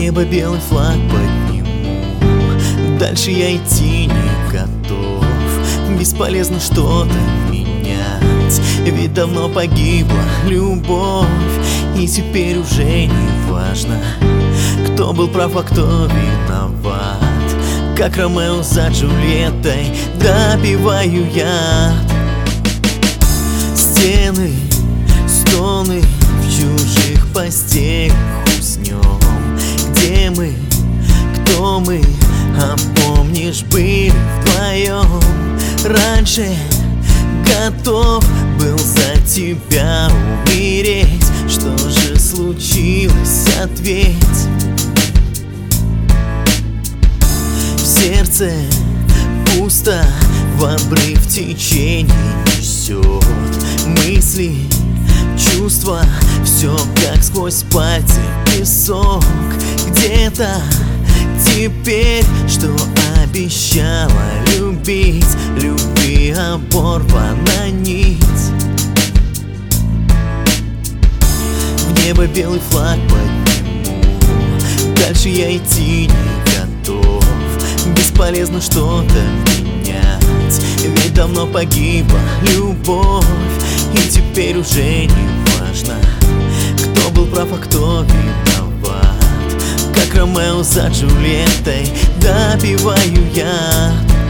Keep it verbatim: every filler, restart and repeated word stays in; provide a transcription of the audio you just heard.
небо белый флаг подниму, дальше я идти не готов. Бесполезно что-то менять, ведь давно погибла любовь. И теперь уже не важно, кто был прав, а кто виноват. Как Ромео за Джульеттой допиваю я. Стены, стоны, в чужих постелях уснем. Где мы, кто мы, а помнишь, были вдвоем. Раньше готов был за тебя умереть. Что же случилось, ответь. В сердце пусто, в обрыв течение несет мысли, чувства, все как сквозь пальцы песок. Где-то теперь, что обещала любить, любви оборвана нить. В небо белый флаг подниму, дальше я идти не готов. Бесполезно что-то менять, ведь давно погибла любовь. И теперь уже не важно, кто был прав, а кто виноват. Как Ромео за Джульеттой допиваю я.